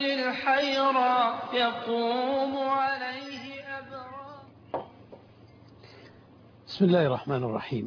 الحيرى يقوم عليه أبرار. بسم الله الرحمن الرحيم.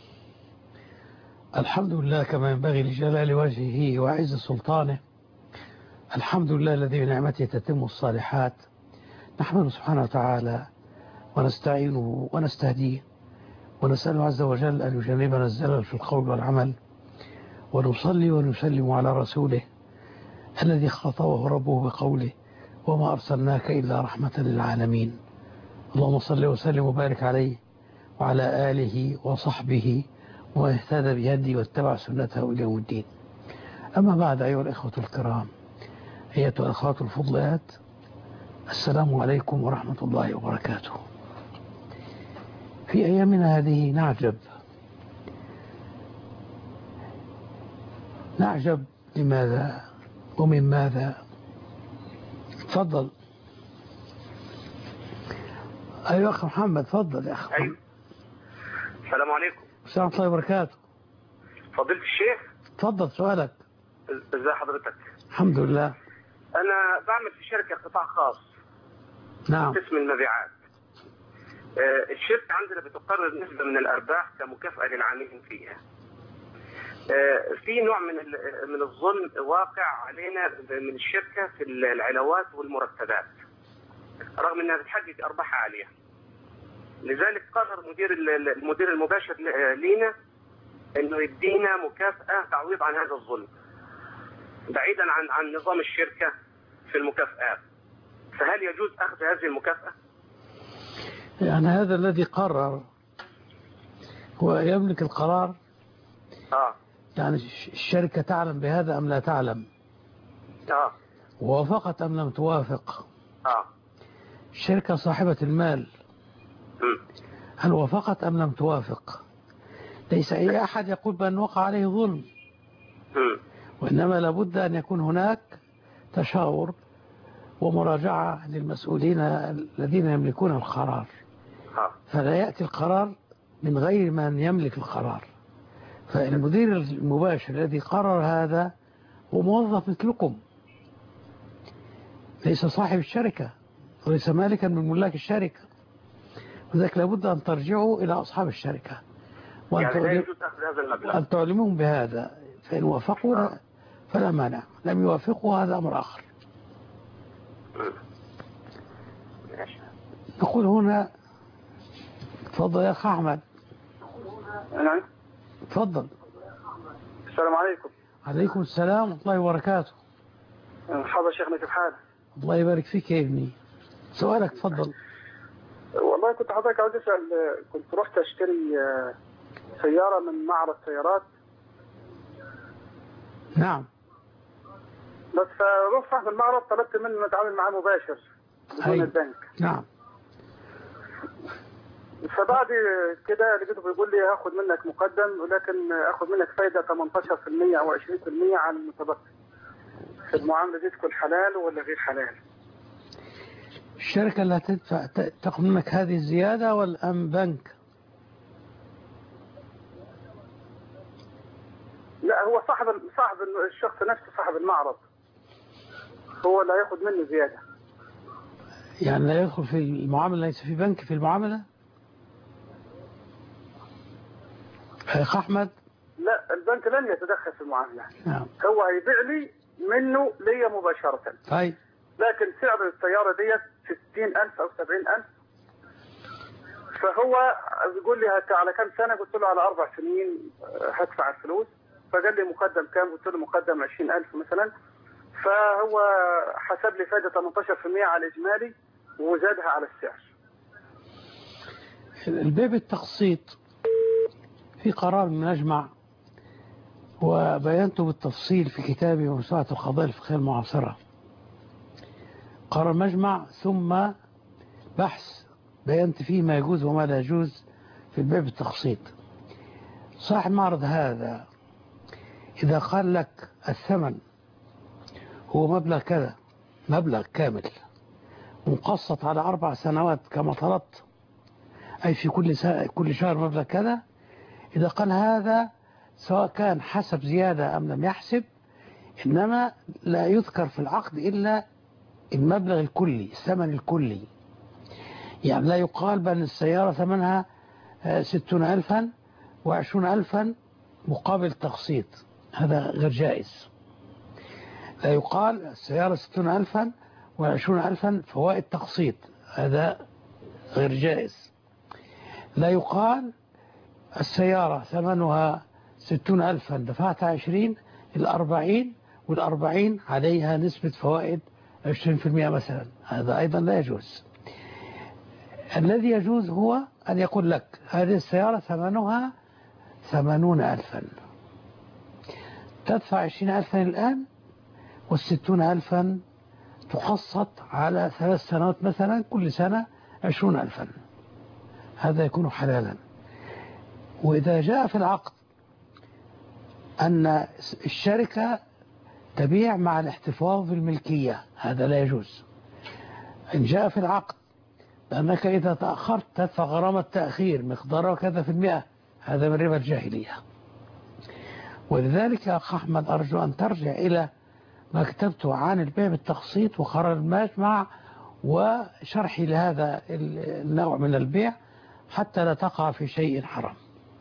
الحمد لله كما ينبغي لجلال وجهه وعز سلطانه. الحمد لله الذي بنعمته تتم الصالحات. نحمده سبحانه وتعالى ونستعينه ونستهديه ونسأله عز وجل أن يجنبنا الزلل في القول والعمل، ونصلي ونسلم على رسوله الذي خاطبه ربه بقوله: وما أرسلناك إلا رحمة للعالمين. اللهم صل وسلم وبارك عليه وعلى آله وصحبه ومن اهتدى بهديه واتبع سنته إلى يوم الدين. أما بعد، أيها الإخوة الكرام، أيتها الأخوات الفضلات، السلام عليكم ورحمة الله وبركاته. في أيامنا هذه نعجب لماذا ومن ماذا؟ تفضل. أيها أخ محمد، تفضل يا أخ. أيوة. السلام عليكم. السلام عليكم وبركاته. فضيلة الشيخ، تفضل سؤالك. ازي حضرتك؟ الحمد لله. أنا بعمل في شركة قطاع خاص. نعم. قسم المبيعات. الشركة عندنا بتقرر نسبة من الأرباح كمكافأة للعاملين فيها. في نوع من الظلم واقع علينا من الشركة في العلاوات والمرتبات، رغم أنها بتحقق أرباح عالية. لذلك قرر المدير المباشر لينا أنه يدينا مكافأة تعويض عن هذا الظلم، بعيدا عن نظام الشركة في المكافآت. فهل يجوز أخذ هذه المكافأة؟ يعني هذا الذي قرر هو يملك القرار؟ يعني الشركة تعلم بهذا أم لا تعلم؟ ووافقت أم لم توافق؟ الشركة صاحبة المال، هل وافقت أم لم توافق؟ ليس أي أحد يقول بأن وقع عليه ظلم، وإنما لابد أن يكون هناك تشاور ومراجعة للمسؤولين الذين يملكون القرار. فلا يأتي القرار من غير من يملك القرار. فالمدير المباشر الذي قرر هذا هو موظف مثلكم، ليس صاحب الشركة وليس مالكا من ملاك الشركة، وذلك لابد أن ترجعوا إلى أصحاب الشركة وأن تعلمهم بهذا. فإن وافقوا فلا مانع، لم يوافقوا هذا أمر آخر. نقول هنا. تفضل يا أخ أحمد. نعم. تفضل. السلام عليكم. عليكم السلام ورحمة الله وبركاته. مرحبا شيخنا، كيف حالك؟ الله يبارك فيك يا ابني. سؤالك تفضل. والله كنت حضرتك عاوز أسأل، كنت رحت أشتري سيارة من معرض سيارات. نعم. بس فرحت صاحب المعرض طلبت منه نتعامل معاه مباشر بدون البنك. نعم. فبعد كده لقيته بيقول لي هاخد منك مقدم، ولكن اخد منك فايده 18% او 20% على المتبقي. في المعامله دي تكون حلال ولا غير حلال؟ الشركه اللي هتدفع تاخد منك هذه الزياده ولا ام بنك؟ لا، هو صاحب الشخص نفسه، صاحب المعرض هو اللي هياخد منه زياده. يعني لا يدخل في المعامله، ليس في بنك في المعامله؟ أخ أحمد، لا، البنك لن يتدخل في المعاملة. نعم. هو هيبيع لي منه ليا مباشرة. طيب. لكن سعر السيارة ديت 60,000 أو 70,000. فهو بيقول لي على كم سنة؟ قلت له على 4 سنين هدفع الفلوس. فقال لي مقدم كام؟ قلت له مقدم 20,000 مثلا. فهو حسب لي فائدة 18% على الإجمالي وزادها على السعر. البيع بالتقسيط في قرار من أجمع، وبينته بالتفصيل في كتابي موسوعة القضايا الفقهية المعاصرة. قرار مجمع ثم بحث بينت فيه ما يجوز وما لا يجوز في البيع بالتقسيط. صاحب المعرض هذا إذا قال لك الثمن هو مبلغ كذا، مبلغ كامل مقسط على 4 سنوات كما طلبت، أي في كل شهر مبلغ كذا، إذا قال هذا سواء كان حسب زيادة أم لم يحسب، إنما لا يذكر في العقد إلا المبلغ الكلي، الثمن الكلي. يعني لا يقال بأن السيارة ثمنها 60,000 و20,000 مقابل تقسيط، هذا غير جائز. لا يقال السيارة 60,000 و20,000 فوائد تقسيط، هذا غير جائز. لا يقال السيارة ثمنها 60,000 دفعت 20 40 وال40 عليها نسبة فوائد 20% مثلا، هذا أيضا لا يجوز. الذي يجوز هو أن يقول لك هذه السيارة ثمنها 80,000، تدفع 20,000 الآن وال60,000 تقسط على 3 سنوات مثلا، كل سنة 20,000، هذا يكون حلالا. وإذا جاء في العقد أن الشركة تبيع مع الاحتفاظ بالملكية، هذا لا يجوز. إن جاء في العقد بأنك إذا تأخرت تدفع غرامة تأخير مقدارها كذا في المئة، هذا من ربا الجاهلية. ولذلك يا أخ أحمد أرجو أن ترجع إلى ما كتبته عن البيع بالتقسيط وقرار المجمع وشرحي لهذا النوع من البيع حتى لا تقع في شيء حرام.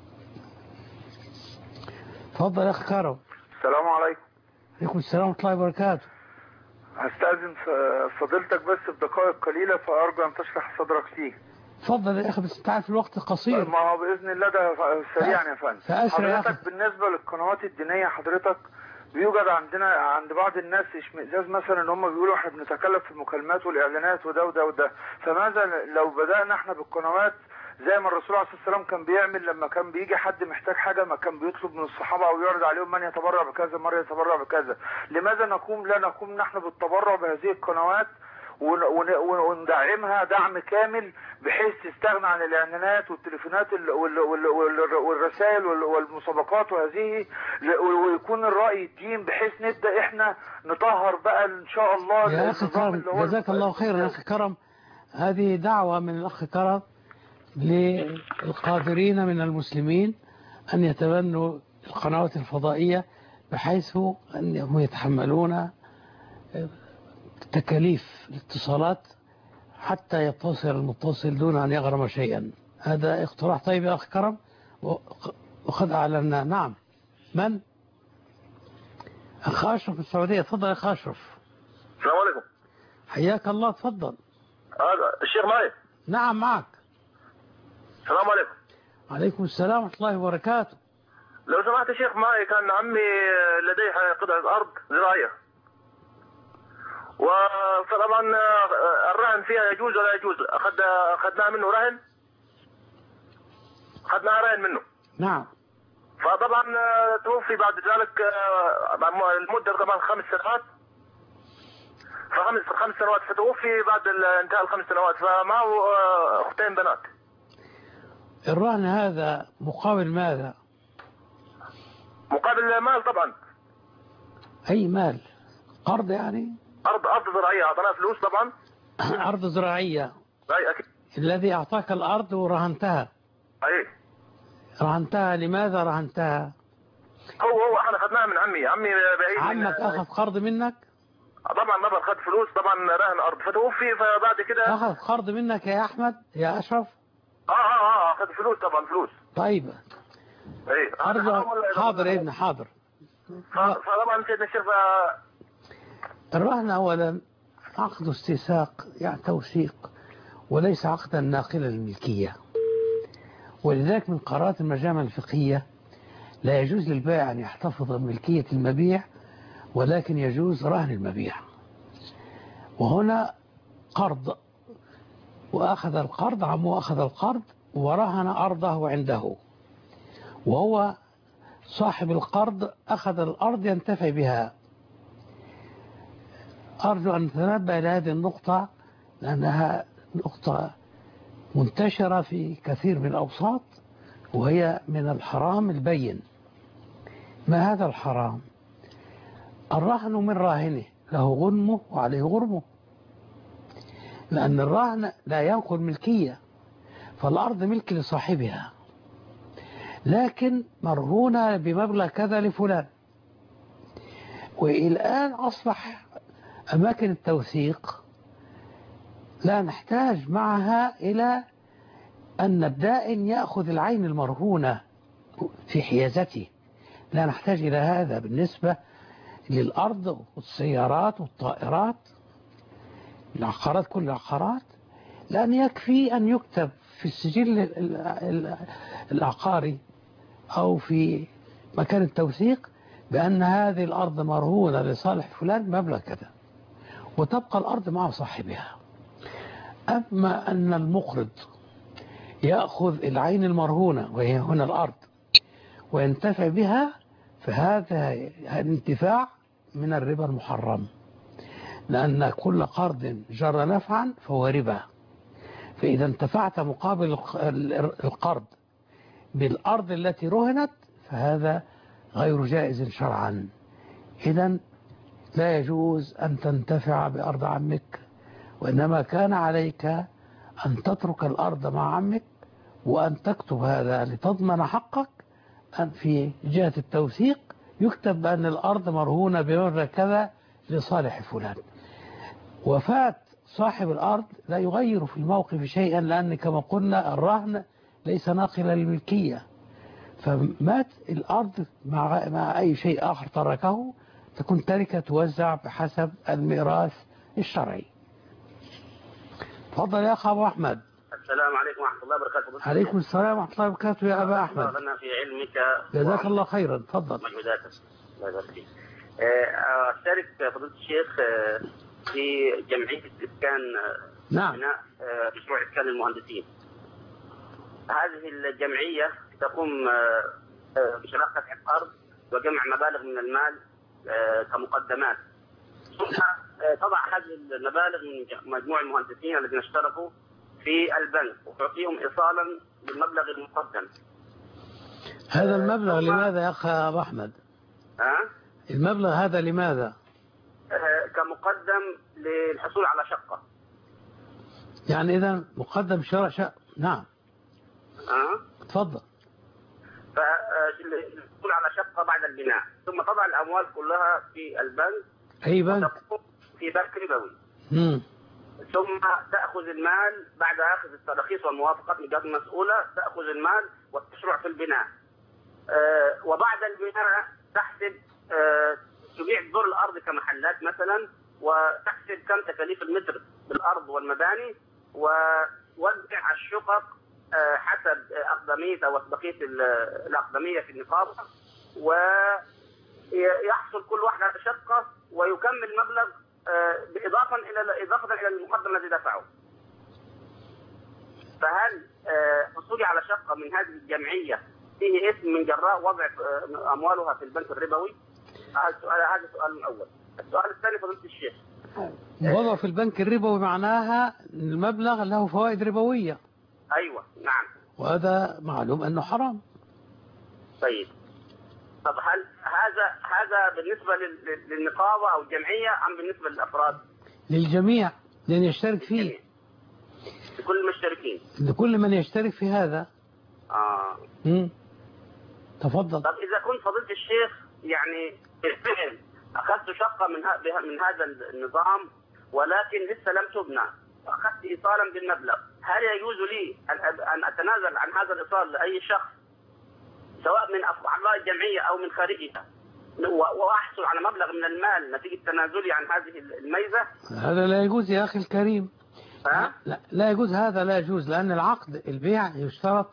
تفضل يا أخي كرم. السلام عليكم. عليكم السلام ورحمة الله وبركاته. هستأذن فضيلتك بس بدقائق قليلة، فأرجو أن تشرح صدرك فيه. تفضل يا أخي، بس أنت عارف الوقت قصير. ما هو بإذن الله ده سريعا يا فندم. حضرتك بالنسبة للقنوات الدينية حضرتك بيوجد عند بعض الناس اشمئزاز مثلا ان هم بيقولوا احنا بنتكلف في المكالمات والاعلانات وده وده وده، فماذا لو بدأنا احنا بالقنوات زي ما الرسول عليه الصلاة والسلام كان بيعمل لما كان بيجي حد محتاج حاجة، ما كان بيطلب من الصحابة او يعرض عليهم من يتبرع بكذا مرة يتبرع بكذا. لماذا لا نقوم نحن بالتبرع بهذه القنوات وندعمها دعم كامل بحيث تستغنى عن الاعلانات والتليفونات والرسائل والمسابقات وهذه، ويكون الرأي الدين بحيث نبدأ احنا نطهر بقى ان شاء الله. يا أخي كرم جزاك الله خيرا يا أخي كرم، هذه دعوة من الأخ كرم للقادرين من المسلمين أن يتبنوا القنوات الفضائية بحيث أنهم يتحملون تكاليف الاتصالات حتى يتصل المتصل دون أن يغرم شيئا. هذا اقتراح طيب يا أخي كرم، وقد أعلنا. نعم. من؟ أخ أشرف من السعودية. تفضل يا أخ أشرف. السلام عليكم. حياك الله. تفضل. الشيخ معي. نعم معك. السلام عليكم. عليكم السلام ورحمة الله وبركاته. لو سمحت يا شيخ معي، كان عمي لديه قطعة أرض زراعية، وطبعا الرهن فيها يجوز ولا يجوز. أخذناها منه رهن، أخذناها رهن منه. نعم. فطبعا توفي بعد ذلك المدة طبعا 5 سنوات، فخمس سنوات، فتوفي بعد انتهاء ال5 سنوات، فمعه أختين بنات. الرهن هذا مقابل ماذا؟ مقابل مال طبعا. أي مال؟ قرض يعني؟ أرض زراعية، أعطانا فلوس طبعا. أرض زراعية. أي أكيد. الذي أعطاك الأرض ورهنتها. أي. رهنتها لماذا رهنتها؟ هو احنا أخذناها من عمي بعيد. عمك أخذ قرض منك؟ طبعا أخذ فلوس طبعا رهن أرض، فتوفي، فبعد كده أخذ قرض منك يا أحمد يا أشرف؟ أخذ فلوس طبعا فلوس. طيب. اي. حاضر يا ابني حاضر. فطبعا سيدنا الشيخ الرهن أولا عقد استيثاق، يعني توثيق، وليس عقدا ناقلا للملكية. ولذلك من قرارات المجامع الفقهية لا يجوز للبائع أن يحتفظ بملكية المبيع، ولكن يجوز رهن المبيع. وهنا قرض، وأخذ القرض، عمه أخذ القرض ورهن أرضه عنده، وهو صاحب القرض أخذ الأرض ينتفع بها. أرجو أن نتنبه إلى هذه النقطة لأنها نقطة منتشرة في كثير من الأوساط، وهي من الحرام البين. ما هذا الحرام؟ الرهن من راهنه، له غنمه وعليه غرمه، لأن الرهن لا ينقل ملكية، فالأرض ملك لصاحبها، لكن مرهونة بمبلغ كذا لفلان. والآن أصبح أماكن التوثيق لا نحتاج معها إلى أن الدائن يأخذ العين المرهونة في حيازته، لا نحتاج إلى هذا بالنسبة للأرض والسيارات والطائرات، العقارات، كل العقارات، لأن يكفي أن يكتب في السجل العقاري أو في مكان التوثيق بأن هذه الأرض مرهونة لصالح فلان مبلغ كذا، وتبقى الأرض مع صاحبها. أما أن المقرض يأخذ العين المرهونة وهي هنا الأرض وينتفع بها، فهذا الانتفاع من الربا المحرم، لأن كل قرض جر نفعا فهو ربا. فإذا انتفعت مقابل القرض بالأرض التي رهنت فهذا غير جائز شرعا. إذن لا يجوز أن تنتفع بأرض عمك، وإنما كان عليك أن تترك الأرض مع عمك وأن تكتب هذا لتضمن حقك، أن في جهة التوثيق يكتب بأن الأرض مرهونة بمبلغ كذا لصالح فلان. وفاة صاحب الأرض لا يغير في الموقف شيئا، لأن كما قلنا الرهن ليس ناقلا للملكية، فمات الأرض مع أي شيء آخر تركه تكون تركة توزع بحسب الميراث الشرعي. تفضل يا أخ أبو أحمد. السلام عليكم ورحمة الله وبركاته. عليكم السلام ورحمة الله وبركاته يا أبا أحمد. أنا في علمك جزاك الله خيرا. تفضل. مجهوداتك الله يبارك فيك. أشترك فضيلة الشيخ في جمعية إسكان نعم. بناء مشروع إسكان المهندسين. هذه الجمعية تقوم بشراء قطعة أرض وجمع مبالغ من المال كمقدمات، ثم تضع هذه المبالغ من مجموع المهندسين الذين اشتركوا في البنك وتعطيهم إيصالا بالمبلغ المقدم. هذا المبلغ لماذا يا أخ أبو أحمد؟ المبلغ هذا لماذا؟ كمقدم للحصول على شقة. يعني إذا مقدم شراء شقة. نعم. تفضل. فالحصول على شقة بعد البناء، ثم تضع الأموال كلها في البنك. أي بنك؟ في بنك ربوي. ثم تأخذ المال بعد أخذ التراخيص والموافقات من الجهات المسؤولة، تأخذ المال وتشرع في البناء. وبعد البناء تحسب تبيع دور الأرض كمحلات مثلا، وتحسب كم تكاليف المتر بالأرض والمباني، ووزع الشقق حسب أقدمية أو بقية الأقدمية في النقابة، ويحصل كل واحد على شقة ويكمل مبلغ إضافة إلى المقدم الذي دفعه. فهل حصولي على شقة من هذه الجمعية فيه إثم من جراء وضع أموالها في البنك الربوي؟ هذا السؤال الأول. السؤال الثاني فضيلة الشيخ، وضع في البنك الربوي معناها المبلغ له فوائد ربوية. أيوة نعم. وهذا معلوم أنه حرام. طيب، طب هل هذا بالنسبة للنقابة أو الجمعية أم بالنسبة للأفراد؟ للجميع، لأن يشترك فيه. لكل المشتركين. لكل من يشترك في هذا. تفضل. طب إذا كنت فضيلة الشيخ يعني بالفعل أخذت شقة من هذا النظام ولكن لسه لم تبنى، أخذت إيصالا بالمبلغ، هل يجوز لي أن أتنازل عن هذا الإيصال لأي شخص سواء من أعضاء الجمعية أو من خارجها وأحصل على مبلغ من المال نتيجة تنازلي عن هذه الميزة؟ هذا لا يجوز يا أخي الكريم. لا يجوز، هذا لا يجوز، لأن العقد البيع يشترط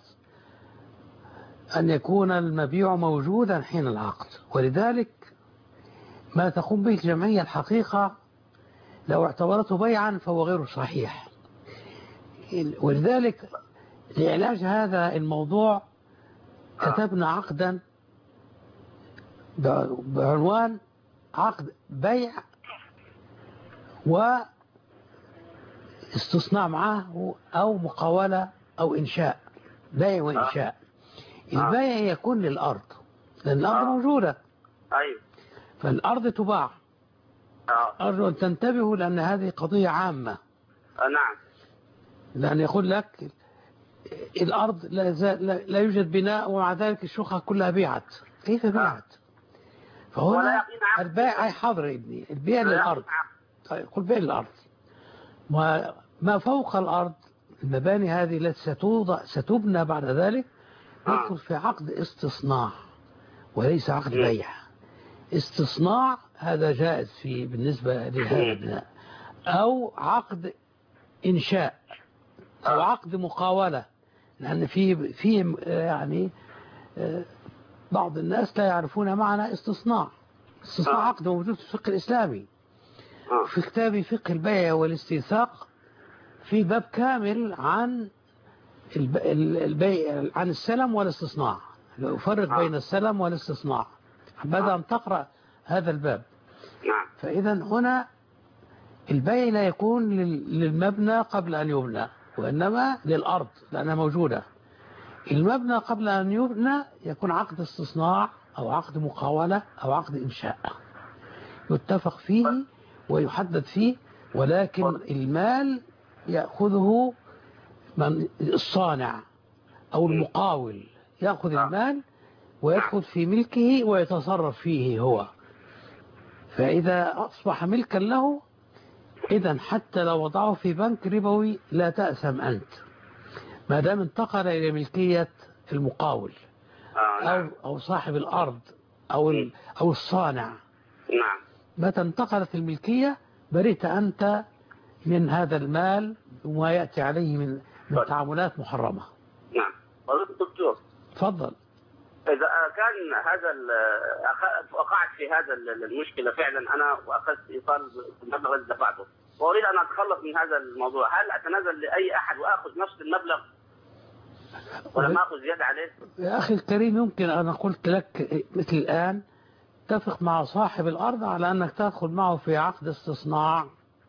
أن يكون المبيع موجودا حين العقد، ولذلك ما تقوم به الجمعية الحقيقة لو اعتبرته بيعا فهو غير صحيح. ولذلك لعلاج هذا الموضوع كتبنا عقدا بعنوان عقد بيع واستصناع معه أو مقاولة أو إنشاء، بيع وإنشاء. البيع يكون للأرض لأن الأرض موجودة. أيوة. فالأرض تباع. أرجو أن تنتبهوا لأن هذه قضية عامة. نعم. لأن يقول لك الأرض لا يوجد بناء ومع ذلك الشقق كلها بيعت. كيف بيعت؟ فهنا البيع أي حاضر يا ابني، البيع للأرض. طيب قل بيع للأرض، ما فوق الأرض المباني هذه التي ستبنى بعد ذلك يدخل في عقد استصناع وليس عقد بيع. استصناع هذا جائز بالنسبة لهذا البناء، أو عقد إنشاء، أو عقد مقاولة، لأن في يعني بعض الناس لا يعرفون معنى استصناع. استصناع عقد موجود في الفقه الإسلامي، في كتاب فقه البيع والاستيثاق في باب كامل عن البيع، عن السلم والاستصناع، يفرق بين السلم والاستصناع. بدأ أن تقرأ هذا الباب. فإذا هنا البيع لا يكون للمبنى قبل أن يبنى، وإنما للأرض لأنها موجودة. المبنى قبل أن يبنى يكون عقد استصناع أو عقد مقاولة أو عقد إنشاء يتفق فيه ويحدد فيه، ولكن المال يأخذه من الصانع أو المقاول، يأخذ المال ويدخل في ملكه ويتصرف فيه هو. فإذا أصبح ملكا له، إذن حتى لو وضعه في بنك ربوي لا تأثم أنت، ما دام انتقل إلى ملكية المقاول أو صاحب الأرض أو الصانع. متى انتقلت الملكية بريت أنت من هذا المال وما يأتي عليه من تعاملات محرمة. نعم. دكتور تفضل. إذا كان وقعت في هذا المشكلة فعلا أنا وأخذت إيصال المبلغ الذي دفعته وأريد أن أتخلص من هذا الموضوع، هل أتنازل لأي أحد وأخذ نفس المبلغ ولا ما أخذ زيادة عليه؟ يا أخي الكريم، يمكن أنا قلت لك مثل الآن اتفق مع صاحب الأرض على أنك تدخل معه في عقد استصناع.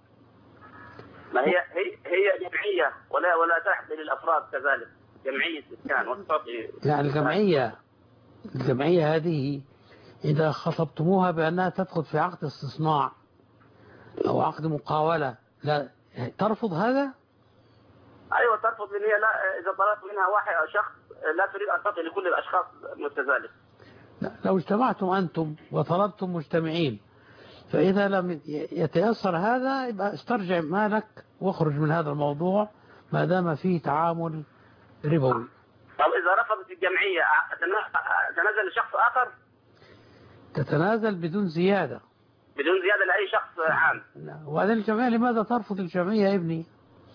ما هي جمعية ولا تحت للأفراد كذلك، جمعية إسكان وتعطي يعني الجمعية هذه إذا خطبتموها بأنها تدخل في عقد استصناع أو عقد مقاولة لا ترفض هذا؟ أيوة ترفض، لأن هي لا، إذا طلبت منها واحد أو شخص لا تريد أن تعطي لكل الأشخاص مثل ذلك. لا، لو اجتمعتم أنتم وطلبتم مجتمعين، فإذا لم يتيسر هذا يبقى استرجع مالك واخرج من هذا الموضوع ما دام فيه تعامل ربوي. طب إذا رفضت الجمعية تتنازل لشخص آخر؟ تتنازل بدون زيادة. بدون زيادة لأي شخص عام. وبعدين الجمعية لماذا ترفض الجمعية يا ابني؟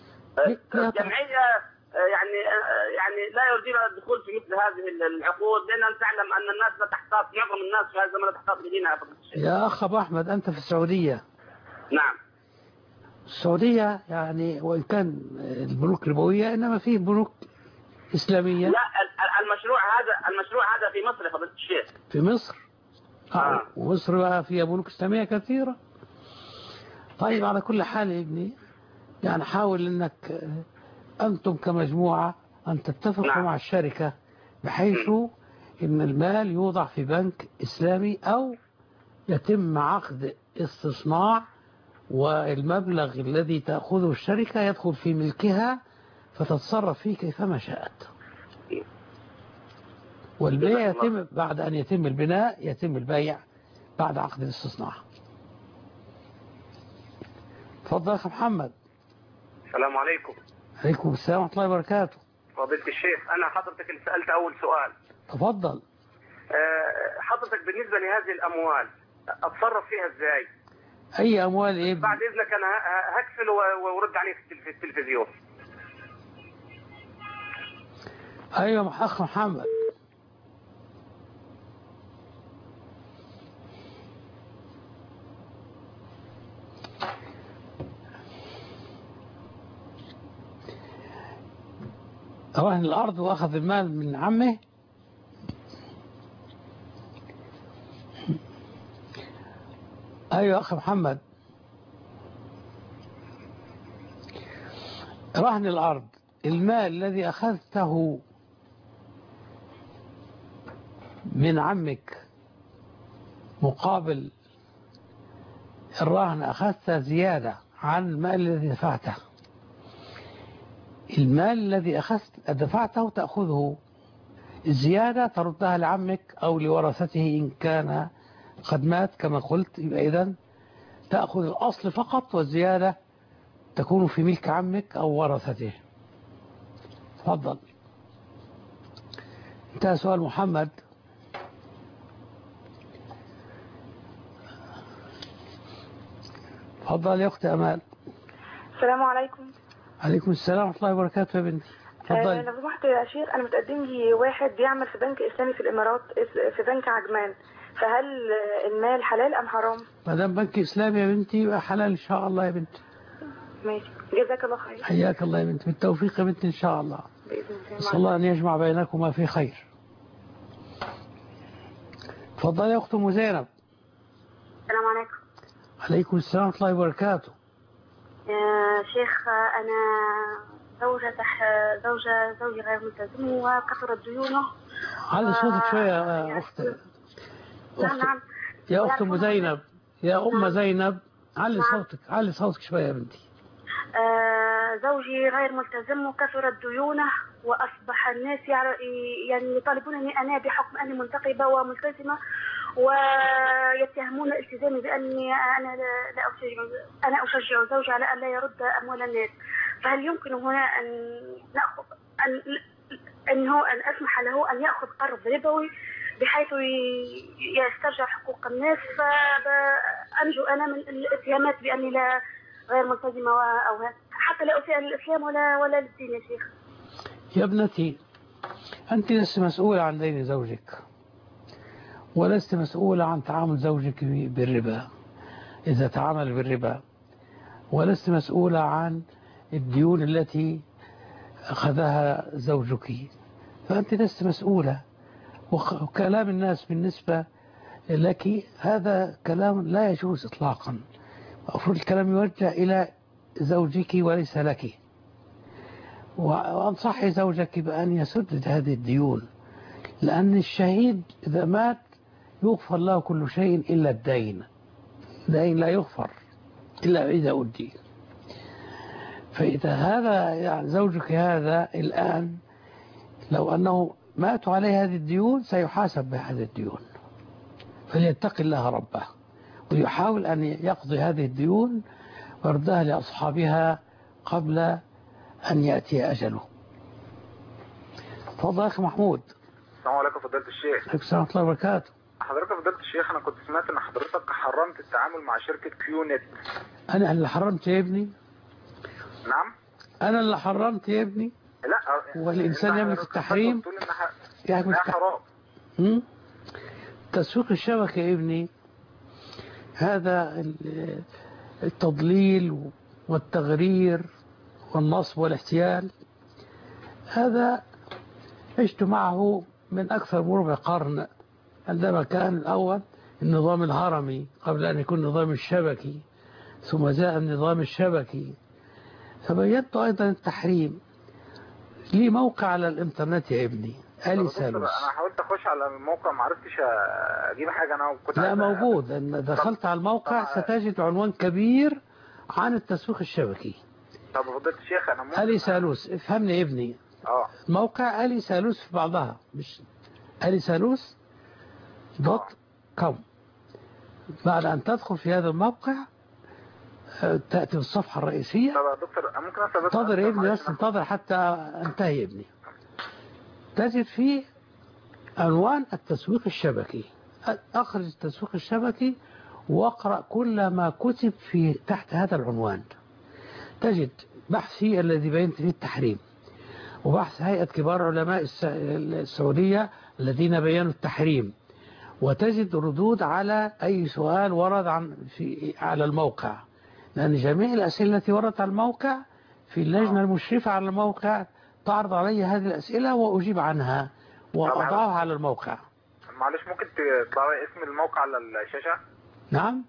الجمعية يعني لا يريدون الدخول في مثل هذه العقود، لأننا تعلم أن الناس لا تحتاط، معظم الناس في هذا الزمن لا تحتاط بدينها. يا أخ أبو أحمد، أنت في السعودية. نعم. السعودية يعني وإن كان البنوك ربوية إنما فيه بنوك إسلامية. لا، المشروع هذا في مصر يا فضيلة الشيخ. في مصر؟ ومصر فيها بنوك إسلامية كثيرة. طيب على كل حال يا ابني، يعني حاول أنك أنتم كمجموعة أن تتفقوا مع الشركة بحيث أن المال يوضع في بنك إسلامي أو يتم عقد استصناع، والمبلغ الذي تأخذه الشركة يدخل في ملكها فتتصرف فيه كيفما شاءت. والبيع يتم بعد أن يتم البناء، يتم البيع بعد عقد الاستصناع. تفضل يا أخي محمد. السلام عليكم. عليكم السلام ورحمة الله وبركاته. فضيلة الشيخ، أنا حضرتك اللي سألت أول سؤال. تفضل. حضرتك بالنسبة لهذه الأموال أتصرف فيها إزاي؟ أي أموال إيه؟ بعد إذنك أنا هكفل وورد عليك في التلفزيون. أيوة أخ محمد. رهن الأرض وأخذ المال من عمه. أيوة أخي محمد. رهن الأرض، المال الذي أخذته من عمك مقابل الرهن أخذت زيادة عن المال الذي دفعته. المال الذي دفعته تأخذه، الزيادة تردها لعمك أو لورثته إن كان قد مات كما قلت، يبقى إذن تأخذ الأصل فقط والزيادة تكون في ملك عمك أو ورثته. تفضل. انتهى سؤال محمد. تفضل يا أخت أمال. السلام عليكم. عليكم السلام ورحمة الله وبركاته يا بنتي. تفضلي. لو سمحت يا شيخ، أنا متقدم لي واحد بيعمل في بنك إسلامي في الإمارات، في بنك عجمان، فهل المال حلال أم حرام؟ ما دام بنك إسلامي يا بنتي يبقى حلال إن شاء الله يا بنتي. ماشي، جزاك الله خير. حياك الله يا بنتي، بالتوفيق يا بنتي إن شاء الله. بإذن الله. نسأل الله أن يجمع بينكما في خير. تفضلي يا أخت أم زينب. السلام عليكم. عليكم السلام ورحمة الله وبركاته. يا شيخ، أنا زوجي غير ملتزم وكثرت ديونه. علي صوتك شوية يا أخت. نعم. يا أخت أم زينب، يا أم زينب، علي صوتك شوية يا بنتي. زوجي غير ملتزم وكثرت ديونه، وأصبح الناس يعني يطالبونني أنا بحكم أني منتقبة وملتزمة، ويتهمون التزامي بأني أنا أشجع زوجي على أن لا يرد أموال الناس. فهل يمكن هنا أن أسمح له أن يأخذ قرض ربوي بحيث يسترجع حقوق الناس، فأنجو أنا من الاتهامات بأني لا غير ملتزمة أو حتى لا أسيء للإسلام ولا للدين يا شيخ؟ يا ابنتي، أنت لست مسؤولة عن دين زوجك، ولست مسؤولة عن تعامل زوجك بالربا إذا تعامل بالربا، ولست مسؤولة عن الديون التي أخذها زوجك، فأنت لست مسؤولة. وكلام الناس بالنسبة لك هذا كلام لا يجوز إطلاقا. المفروض الكلام يوجه إلى زوجك وليس لك. وأنصحي زوجك بأن يسدد هذه الديون، لأن الشهيد إذا مات يغفر له كل شيء إلا الدين. الدين لا يغفر إلا إذا أدي. فإذا هذا يعني زوجك هذا الآن لو أنه ماتوا عليه هذه الديون سيحاسب بهذه الديون، فليتق الله ربه ويحاول أن يقضي هذه الديون ويردها لأصحابها قبل أن يأتي أجله. تفضل يا أخي محمود. السلام عليكم فضيلة الشيخ. عليكم السلام ورحمة الله وبركاته. حضرتك فضيلة الشيخ، أنا كنت سمعت إن حضرتك حرمت التعامل مع شركة كيونت. أنا اللي حرمت يا ابني؟ نعم. أنا اللي حرمت يا ابني؟ لا. والإنسان يملك التحريم؟ إنها حرام. تسويق الشبكة يا ابني هذا التضليل والتغرير والنصب والاحتيال، هذا عشت معه من أكثر من ربع قرن، عندما كان الأول النظام الهرمي قبل أن يكون النظام الشبكي، ثم جاء النظام الشبكي، فبينت أيضا التحريم. لي موقع على الإنترنت يا ابني، آلي سالوس. أنا حاولت أخش على الموقع ما عرفتش أجيب حاجة. أنا كنت لا موجود، أن دخلت على الموقع ستجد عنوان كبير عن التسويق الشبكي. طب فضيلة الشيخ، أنا آلي سالوس، افهمني يا ابني. موقع آلي سالوس في بعضها، مش آلي سالوس .com. بعد أن تدخل في هذا الموقع تأتي في الصفحة الرئيسية. طب يا دكتور ممكن أسأل؟ انتظر يا ابني بس، انتظر حتى انتهي يا ابني. تجد فيه عنوان التسويق الشبكي. أخرج التسويق الشبكي واقرأ كل ما كتب في تحت هذا العنوان. تجد بحثي الذي بينت فيه التحريم، وبحث هيئة كبار علماء السعودية الذين بينوا التحريم، وتجد ردود على أي سؤال ورد على الموقع، لأن جميع الأسئلة التي وردت على الموقع في اللجنة المشرفة على الموقع تعرض علي هذه الأسئلة وأجيب عنها وأضعها على الموقع. معلش ممكن تطلع اسم الموقع على الشاشة؟ نعم.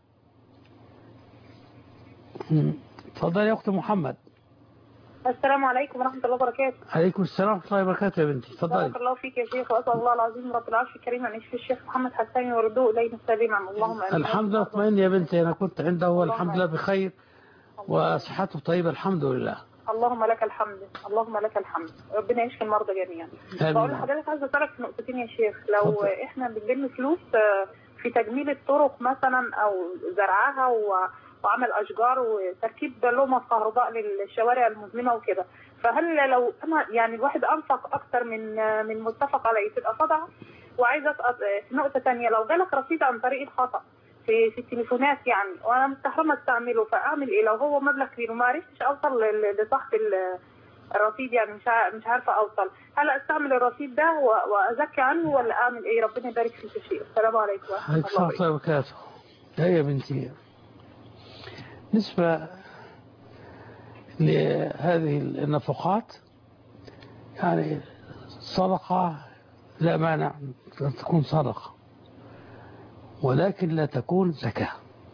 تفضل يا أخت محمد. السلام عليكم ورحمة الله وبركاته. عليكم السلام ورحمة الله وبركاته يا بنتي. تفضلي. بارك الله فيك يا شيخ، وأسأل الله العظيم رب العرش الكريم أن يشفي الشيخ محمد حساني ويرده إلينا السليم. اللهم آمين. الحمد لله اطمئن يا بنتي، أنا كنت عنده والحمد لله بخير وصحته طيبة الحمد لله. اللهم لك الحمد، اللهم لك الحمد، ربنا يشفي المرضى جميعا. بقول لحضرتك عايزة أسألك في نقطتين يا شيخ. لو احنا بنلم فلوس في تجميل الطرق مثلا أو زرعها وعمل أشجار وتركيب لمبة كهرباء للشوارع المزمنة وكده. فهل لو أنا يعني الواحد أنفق أكتر من متفق عليه تبقى صدقة؟ وعايزة في نقطة تانية، لو جالك رصيد عن طريق الخطأ في التليفونات يعني وأنا مستحرمة استعمله، فأعمل إيه لو هو مبلغ كبير وما عرفتش أوصل لصاحب الرصيد يعني مش عارفة أوصل؟ هل أستعمل الرصيد ده وأزكي عنه ولا أعمل إيه؟ ربنا يبارك فيك يا شيخ. السلام عليكم ورحمة الله وبركاته. يا بنتي، بالنسبة لهذه النفقات يعني صدقة لا مانع أن تكون صدقة، ولكن لا تكون زكاة.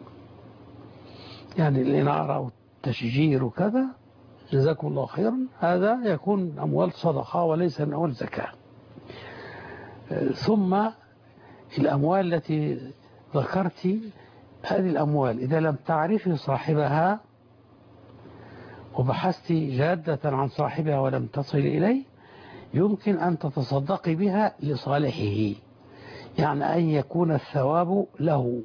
يعني الإنارة والتشجير وكذا جزاكم الله خيرا، هذا يكون أموال صدقة وليس من أموال زكاة. ثم الأموال التي ذكرت، هذه الأموال إذا لم تعرفي صاحبها وبحثت جادة عن صاحبها ولم تصل إليه، يمكن أن تتصدقي بها لصالحه، يعني أن يكون الثواب له.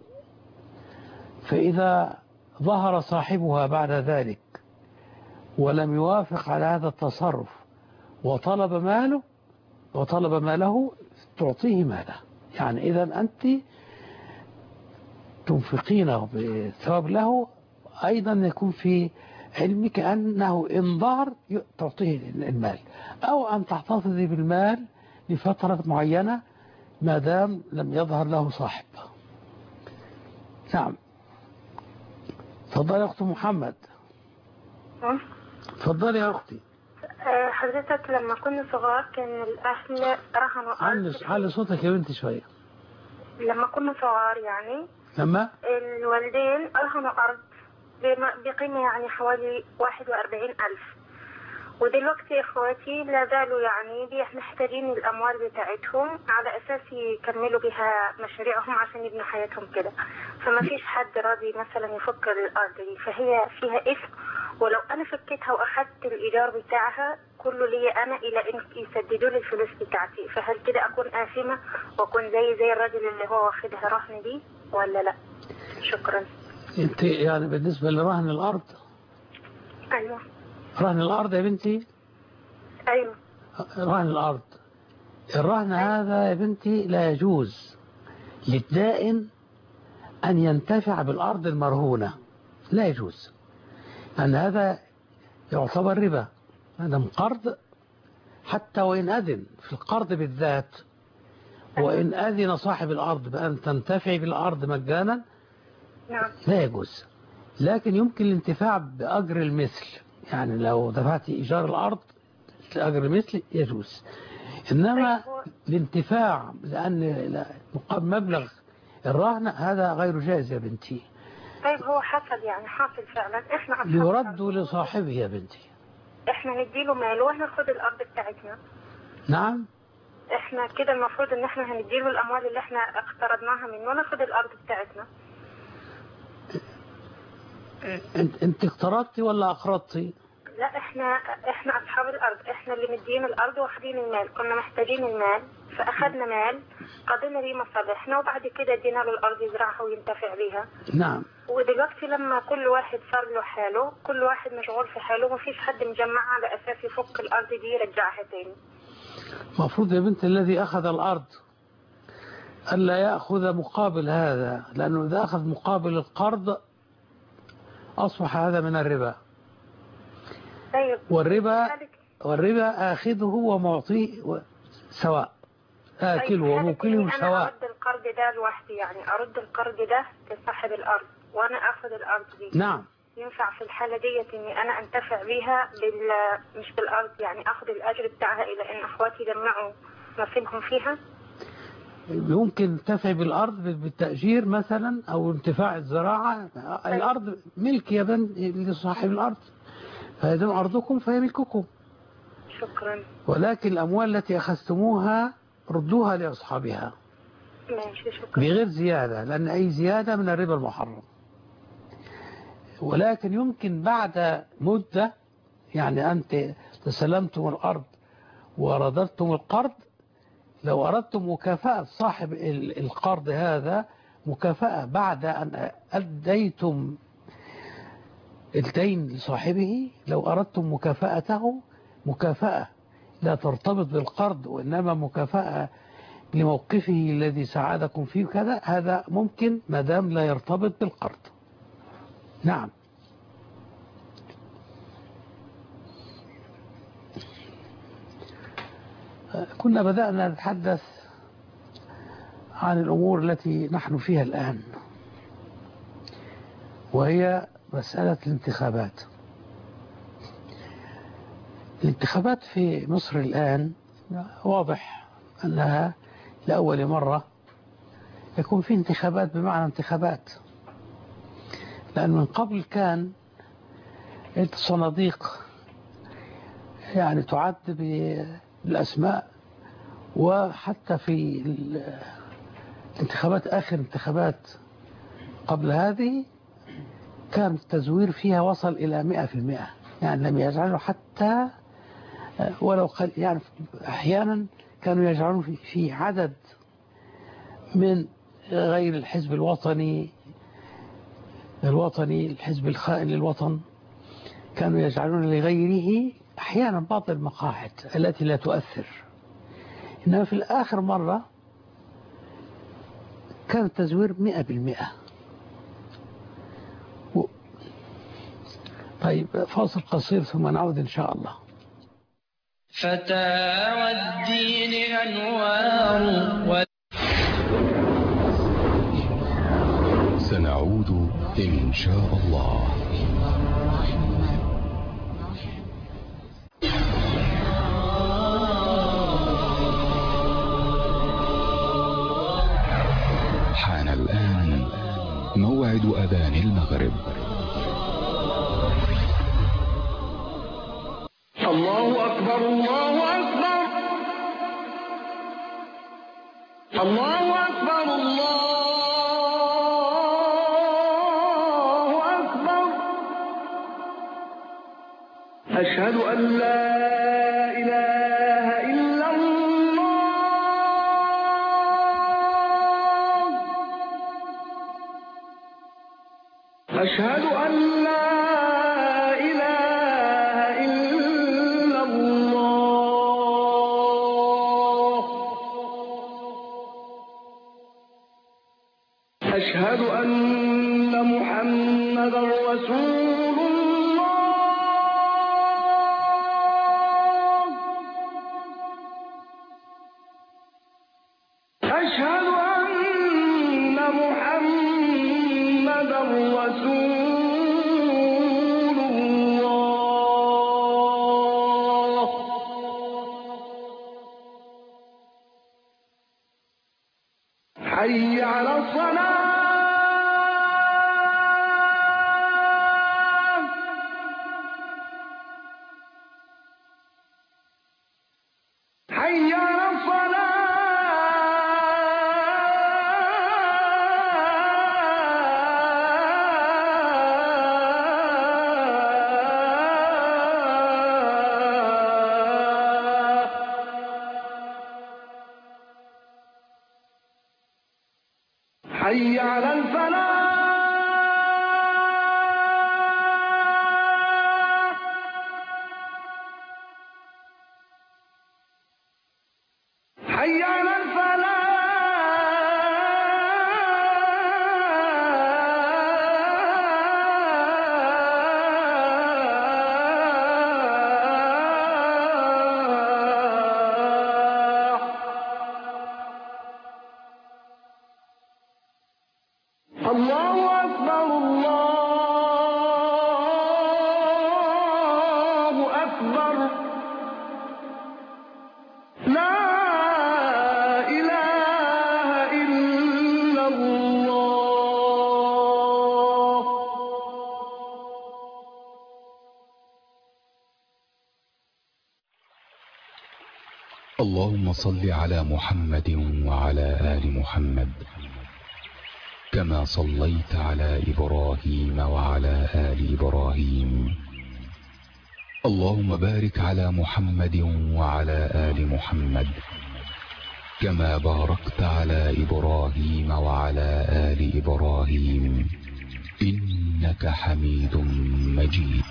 فإذا ظهر صاحبها بعد ذلك ولم يوافق على هذا التصرف وطلب ماله تعطيه ماله. يعني إذا أنت تنفقينه بالثواب له، أيضا يكون في علمك أنه إن ظهر تعطيه المال، أو أن تحتفظي بالمال لفترة معينة ما دام لم يظهر له صاحب. نعم. تفضلي يا أخت محمد. تفضلي يا أختي. حضرتك لما كنا صغار كان الأهل رهنوا على صوتك يا بنتي شوية. لما كنا صغار يعني لما الوالدين رهنوا أرض بقيمة يعني حوالي 41,000، ودلوقتي إخواتي لا زالوا يعني محتاجين الأموال بتاعتهم على أساس يكملوا بها مشاريعهم عشان يبنوا حياتهم كده. فما فيش حد راضي مثلا يفك الأرض دي، فهي فيها إثم، ولو أنا فكيتها وأخذت الإيجار بتاعها كله لي أنا إلى أن يسددوا لي الفلوس بتاعتي، فهل كده أكون آثمة وأكون زي الراجل اللي هو واخدها رهن دي ولا لا؟ شكرا. أنت يعني بالنسبة لرهن الأرض؟ أيوة. رهن الأرض يا بنتي؟ أيوة. رهن الأرض، الرهن هذا يا بنتي لا يجوز للدائن أن ينتفع بالأرض المرهونة، لا يجوز، لأن هذا يعتبر ربا. هذا قرض، حتى وإن أذن في القرض بالذات، وإن أذن صاحب الأرض بأن تنتفع بالأرض مجانا لا يجوز. لكن يمكن الانتفاع بأجر المثل، يعني لو دفعت إيجار الأرض لأجر المثل يجوز. إنما الانتفاع لأن مقابل مبلغ الرهن هذا غير جائز يا بنتي. طيب هو حصل فعلا، احنا يرد لصاحبه يا بنتي. احنا نديله مال وهناخد الأرض بتاعتنا. نعم. احنا كده المفروض ان احنا هنديله الأموال اللي احنا اقترضناها منه وناخد الأرض بتاعتنا. انت اقترضتي ولا اقرضتي؟ لا احنا اصحاب الارض، احنا اللي مدين الارض واخدين المال، كنا محتاجين المال فاخدنا مال قضينا بيه مصالحنا وبعد كده ادينا له الارض يزرعها وينتفع بيها. نعم. ودلوقتي لما كل واحد صار له حاله، كل واحد مشغول في حاله ومفيش حد مجمع على اساس يفك الارض دي يرجعها تاني. المفروض يا بنت الذي اخذ الارض الا ياخذ مقابل هذا، لانه اذا اخذ مقابل القرض أصبح هذا من الربا. طيب. والربا آخذه ومعطيه سواء، آكل وموكله سواء. أنا أرد القرض ده لوحدي، يعني أرد القرض ده لصاحب الأرض وأنا أخذ الأرض دي. نعم. ينفع في الحالة ديت إني أنا أنتفع بيها مش بالأرض، يعني أخذ الأجر بتاعها إلى إن أخواتي جمعوا نصيبهم فيها؟ يمكن انتفع بالأرض بالتأجير مثلا أو انتفاع الزراعة. الأرض ملك يا بن لصاحب الأرض، فهذا أرضكم فهي ملككم. شكرا. ولكن الأموال التي أخذتموها ردوها لأصحابها. ماشي شكرا. بغير زيادة، لأن أي زيادة من الربا المحرم. ولكن يمكن بعد مدة، يعني أنت تسلمتم الأرض ورددتم القرض، لو أردتم مكافأة صاحب القرض هذا مكافأة بعد أن أديتم الدين لصاحبه. لو أردتم مكافأته مكافأة لا ترتبط بالقرض وإنما مكافأة لموقفه الذي ساعدكم فيه كذا، هذا ممكن ما دام لا يرتبط بالقرض. نعم. كنا بدأنا نتحدث عن الأمور التي نحن فيها الآن، وهي مسألة الانتخابات. الانتخابات في مصر الآن واضح أنها لأول مرة يكون في انتخابات بمعنى انتخابات، لأن من قبل كان الصناديق يعني تعد بالأسماء، وحتى في الانتخابات آخر انتخابات قبل هذه كان التزوير فيها وصل إلى 100%، يعني لم يجعلوا حتى ولو قل، يعني أحيانا كانوا يجعلون في عدد من غير الحزب الوطني الحزب الخائن للوطن، كانوا يجعلون لغيره أحيانا بعض المقاعد التي لا تؤثر. إنما في الآخر مرة كان التزوير 100%. طيب فاصل قصير ثم نعود إن شاء الله. فتاوى الدين أنوار. سنعود إن شاء الله. حان الآن موعد أذان المغرب. الله أكبر الله أكبر الله أكبر الله أكبر. أشهد أن لا إله إلا الله. أشهد أن لا أشهد أن محمدا رسول الله. أشهد أن محمدا رسول الله. حي على الصلاة. حي على الصلاة. حي على الفلاح. حي على الفلاح. الله أكبر الله أكبر. لا إله إلا الله. اللهم صل على محمد وعلى آل محمد كما صليت على إبراهيم وعلى آل إبراهيم. اللهم بارك على محمد وعلى آل محمد كما باركت على إبراهيم وعلى آل إبراهيم إنك حميد مجيد.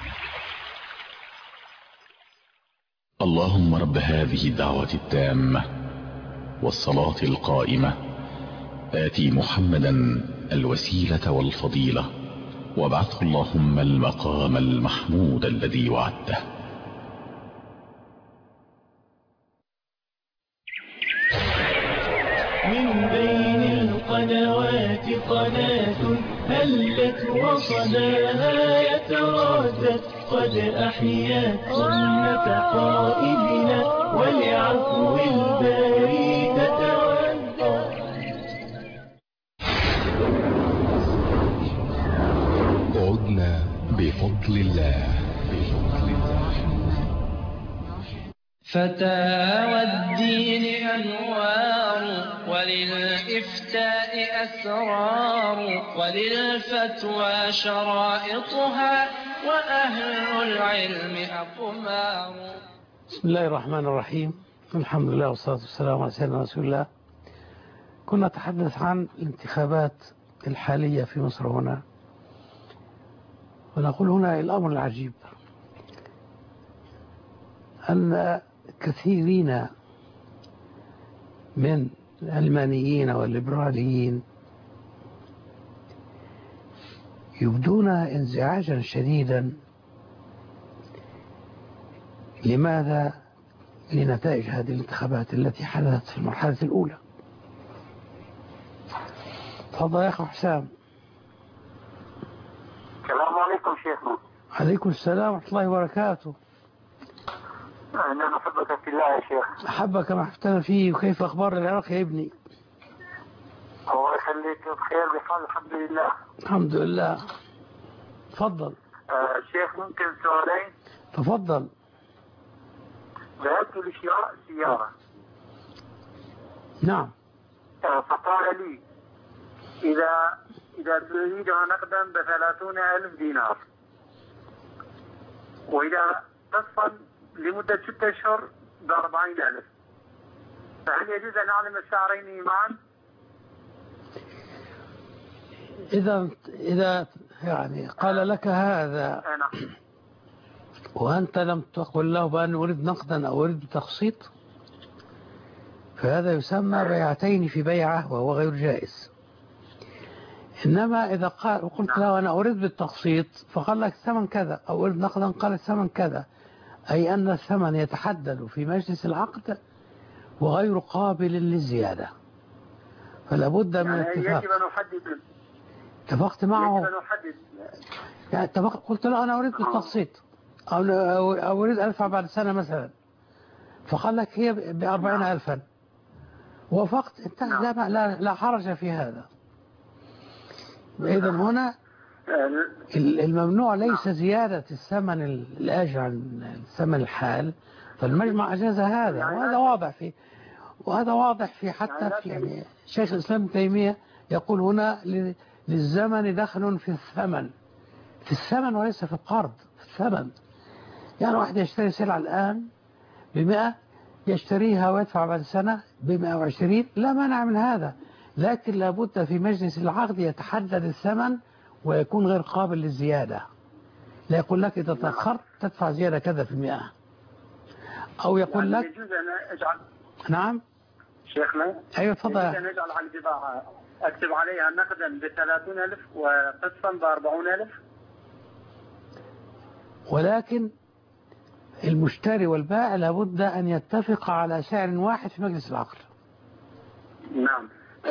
اللهم رب هذه الدعوة التامة والصلاة القائمة آتي محمدا الوسيلة والفضيلة وابعثه اللهم المقام المحمود الذي وعدته. من بين القنوات قناة هلت وصداها يتردد قد أحيت سنة قائدنا ولعفو الباري تتودد. عدنا بفضل الله. فتاوى الدين أنوار وللإفتاء أسرار وللفتوى شرائطها وأهل العلم أقمار. بسم الله الرحمن الرحيم. الحمد لله والصلاة والسلام على سيدنا رسول الله. كنا نتحدث عن الانتخابات الحالية في مصر هنا، ونقول هنا الأمر العجيب أن كثيرين من العلمانيين والليبراليين يبدون انزعاجا شديدا. لماذا؟ لنتائج هذه الانتخابات التي حدثت في المرحلة الأولى. تفضل يا أخي حسام. السلام عليكم شيخنا. عليكم السلام ورحمة الله وبركاته. أنا أحبك في الله يا شيخ. أحبك كما أحببتنا فيه. وكيف أخبار العراق يا ابني؟ الله يخليك بخير بحال الحمد لله. الحمد لله. تفضل. شيخ ممكن سؤالين؟ تفضل. ذهبت لشراء سيارة. نعم. فقال لي إذا تريدها نقدا ب30,000 دينار، وإذا تصل لمدة 6 أشهر ب40,000، فهل يجوز أن أعلم السعرين معا؟ إذا يعني قال لك هذا وأنت لم تقل له بأن أريد نقدا أو أريد تقسيط، فهذا يسمى بيعتين في بيعة وهو غير جائز. إنما إذا قال وقلت له أنا أريد بالتقسيط فقال لك الثمن كذا، أو أريد نقدا قال الثمن كذا، أي أن الثمن يتحدد في مجلس العقد وغير قابل للزيادة، فلا بد من اتفاق. يجب أن أحدد. اتفقت معه. يجب أن أحدد. يعني اتفقت، قلت له أنا أريد بالتقسيط أو أريد أدفع بعد سنة مثلا، فقال لك هي ب40,000. وافقت، انتهى. لا حرج في هذا. إذا هنا الممنوع ليس زيادة الثمن الآجل عن الثمن الحال، فالمجمع أجاز هذا، وهذا واضح في حتى في يعني شيخ الإسلام ابن تيمية يقول هنا للزمن دخل في الثمن وليس في القرض، في الثمن. يعني واحد يشتري سلعة الآن ب100 يشتريها ويدفع بعد سنة ب120، لا مانع من هذا، لكن لابد في مجلس العقد يتحدد الثمن ويكون غير قابل للزيادة. لا يقول لك إذا تأخرت تدفع زيادة كذا في 100، أو يقول لك يجوز أن أجعل. نعم شيخنا. أيوة تفضل. يجوز أن أجعل على البضاعة أكتب عليها نقدا ب30,000 وقسطا ب40,000. ولكن المشتري والبائع لابد أن يتفق على سعر واحد في مجلس العقد. نعم.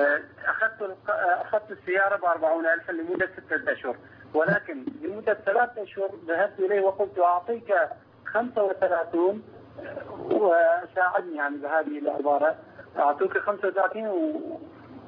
أخذت السيارة ب40,000 لمدة 6 أشهر، ولكن لمدة 3 أشهر ذهبت إليه وقلت أعطيك 35 وساعدني يعني بهذه العبارة، أعطوك 35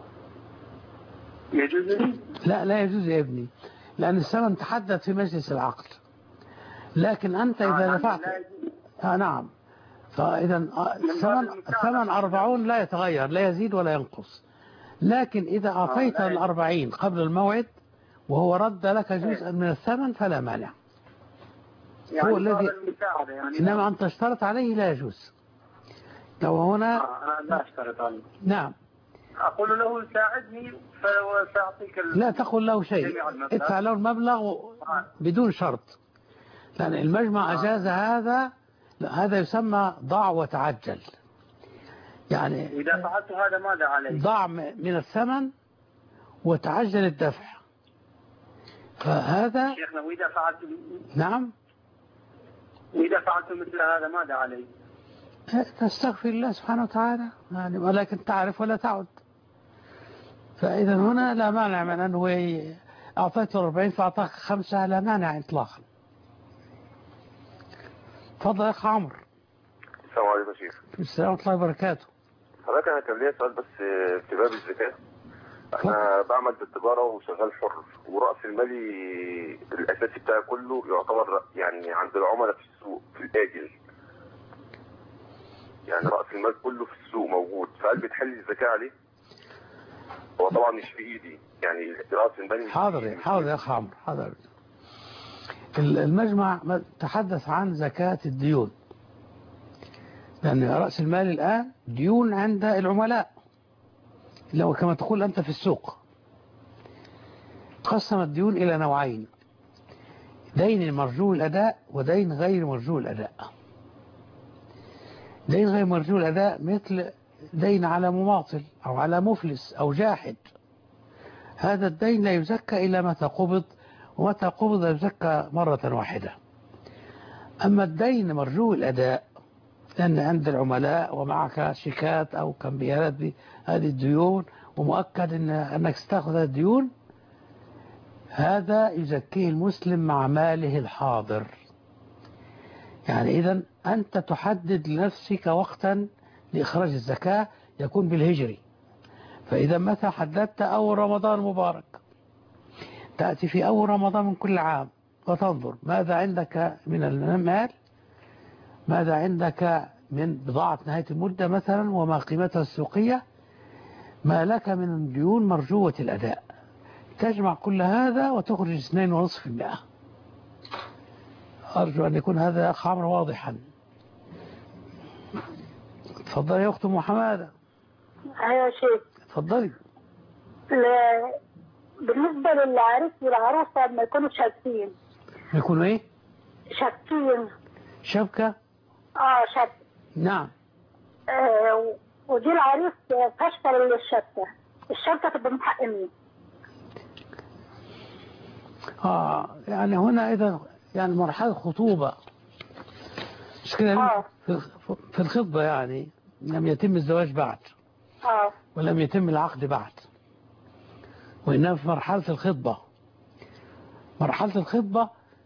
يجوز لي؟ لا يجوز يا ابني، لأن الثمن تحدد في مجلس العقد. لكن أنت إذا دفعت نعم، فإذا الثمن 40 لا يتغير، لا يزيد ولا ينقص. لكن إذا أعطيت 40 قبل الموعد وهو رد لك جزءا من الثمن فلا مانع. يعني هو الذي يعني إنما أن تشترط عليه لا يجوز. وهنا أنا لا أشترط عليه. نعم. أقول له ساعدني فسأعطيك لا تقول له شيء، ادفع له المبلغ بدون شرط، لأن المجمع أجاز هذا. هذا يسمى ضع وتعجل، يعني إذا فعلت هذا ماذا علي؟ ضع من الثمن وتعجل الدفع. فهذا شيخنا وإذا فعلت نعم، وإذا فعلت مثل هذا ماذا علي؟ تستغفر الله سبحانه وتعالى يعني، ولكن تعرف ولا تعد. فإذا هنا لا مانع من أنه أعطيته 40 فأعطاك 5، لا مانع إطلاقا. تفضل يا أخ عمرو. السلام عليكم يا شيخ. السلام ورحمة الله وبركاته. حضرتك أنا كان ليا سؤال بس في باب الزكاة. أنا بعمل بالتجارة وشغال حر، ورأس المالي الأساسي بتاعي كله يعتبر يعني عند العملاء في السوق في الآجل. يعني رأس المال كله في السوق موجود، فهل بتحل الزكاة عليه؟ هو طبعا مش في إيدي، يعني رأس المال. حاضر يا أخ عمرو، حاضر. المجمع تحدث عن زكاة الديون، لأن رأس المال الآن ديون عند العملاء، لو كما تقول أنت في السوق. قسم الديون إلى نوعين: دين مرجو الأداء ودين غير مرجو الأداء. دين غير مرجو الأداء مثل دين على مماطل أو على مفلس أو جاحد، هذا الدين لا يزكى إلا متى قبض، ومتى قبض يزكى مرة واحدة. أما الدين مرجو الأداء، لأن عند العملاء ومعك شيكات أو كمبيالات بهذه الديون ومؤكد أنك ستأخذ هذه الديون، هذا يزكيه المسلم مع ماله الحاضر. يعني إذن أنت تحدد لنفسك وقتا لإخراج الزكاة يكون بالهجري. فإذا متى حددت أول رمضان مبارك، تأتي في أول رمضان من كل عام وتنظر ماذا عندك من المال، ماذا عندك من بضاعة نهاية المدة مثلا وما قيمتها السوقية، ما لك من ديون مرجوة الأداء، تجمع كل هذا وتخرج 2.5%. أرجو أن يكون هذا أخ عمرو واضحا. تفضلي يا أخت محمدة. أيوة شيخ. تفضلي. بالنسبة للعريس والعروسة ما يكونوا شابكين. ما يكونوا إيه؟ شابكين. شبكة؟ شبكة. نعم. ودي العريس تشتري الشبكة تبقى من حق مين؟ يعني هنا إذا يعني مرحلة خطوبة مش كده، في الخطبة يعني لم يتم الزواج بعد ولم يتم العقد بعد، وإنما في مرحلة الخطبة. مرحلة الخطبة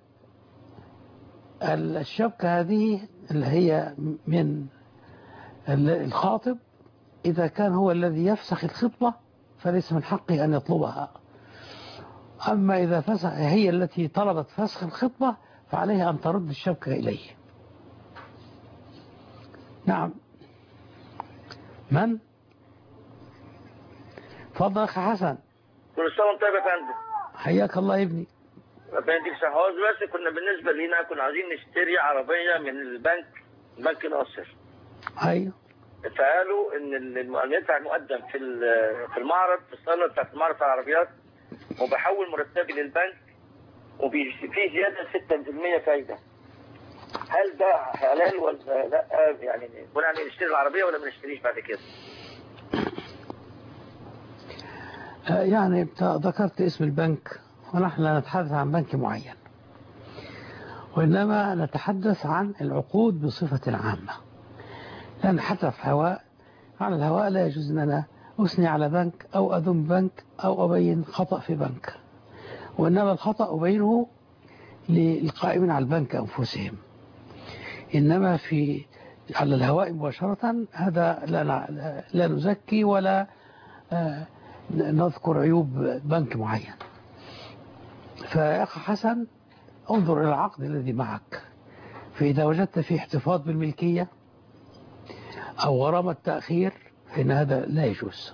الشبكة هذه اللي هي من الخاطب، إذا كان هو الذي يفسخ الخطبة فليس من حقه أن يطلبها. أما إذا فسخ هي التي طلبت فسخ الخطبة فعليها أن ترد الشبكة إليه. نعم. من؟ تفضل أخي حسن. كل سنة وانت طيب يا فندم. حياك الله يا ابني. ربنا يديك صحة. بس كنا بالنسبة لنا كنا عايزين نشتري عربية من بنك ناصر. أيوه. فقالوا إن المدفع المقدم في المعرض، في الصالة بتاعت المعرض بتاع العربيات، وبحول مرتبي للبنك وفي زيادة 6% فايدة. هل ده حلال ولا لا؟ يعني بناء على نشتري العربية ولا ما نشتريش بعد كده؟ يعني ذكرت اسم البنك، ونحن لا نتحدث عن بنك معين، وإنما نتحدث عن العقود بصفة عامة. لأن حتى في على الهواء لا يجوز أن أنا أثني على بنك أو أذم بنك أو أبين خطأ في بنك، وإنما الخطأ أبينه للقائمين على البنك أنفسهم. إنما على الهواء مباشرة هذا لا نزكي ولا نذكر عيوب بنك معين. فيا أخي حسن، انظر إلى العقد الذي معك، فإذا وجدت فيه احتفاظ بالملكية أو غرامة تأخير فإن هذا لا يجوز.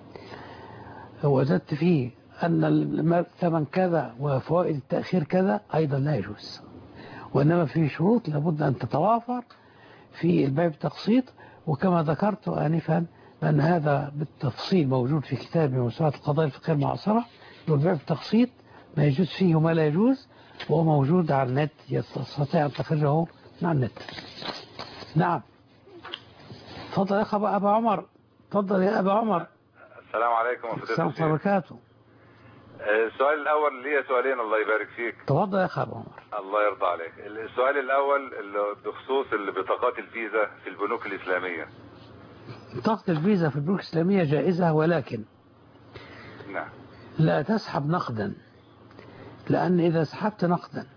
وجدت فيه أن الثمن كذا وفوائد التأخير كذا أيضا لا يجوز. وإنما في شروط لابد أن تتوافر في البيع بالتقسيط، وكما ذكرت آنفا أن هذا بالتفصيل موجود في كتاب من موسوعات القضايا الفقهية المعاصرة، والبيع بالتقسيط ما يجوز فيه وما لا يجوز، وهو موجود على النت، يستطيع أن تخرجه من النت. نعم. تفضل يا أبا عمر. تفضل يا أبا عمر. السلام عليكم ورحمة الله وبركاته. السؤال الأول لي سؤالين الله يبارك فيك. تفضل يا أبا عمر. الله يرضى عليك. السؤال الأول بخصوص بطاقات الفيزا في البنوك الإسلامية. بطاقة الفيزا في البنوك الإسلامية جائزة، ولكن نعم لا تسحب نقدا، لأن إذا سحبت نقدا